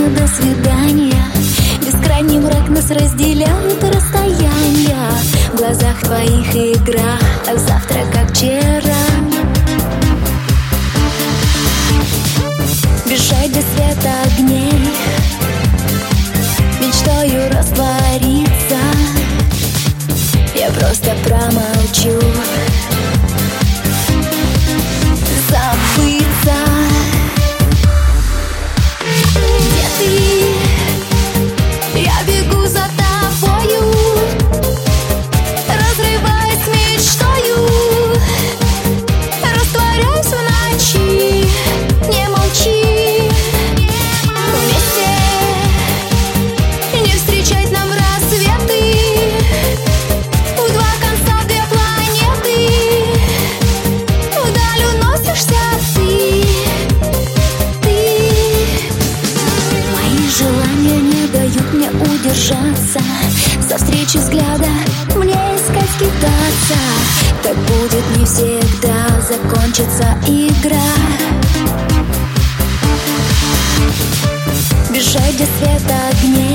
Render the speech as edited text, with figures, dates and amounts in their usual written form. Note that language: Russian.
желанию до свидания. Бескрайний мрак нас разделяют расстояния. В глазах твоих игра, а завтра как вчера. Бежать без света огней, мечтаю раствориться. Я просто промолчу, забыться. Где ты? Я бегу за тобою, разрываясь мечтою, растворяюсь в ночи. Не молчи, вместе не встречать нам рассветы. В два конца две планеты, вдаль уносишься ты. Мои желания не дают мне удержаться. За встречи взгляда мне искать, скитаться. Так будет не всегда, закончится игра. Бежать без света огней,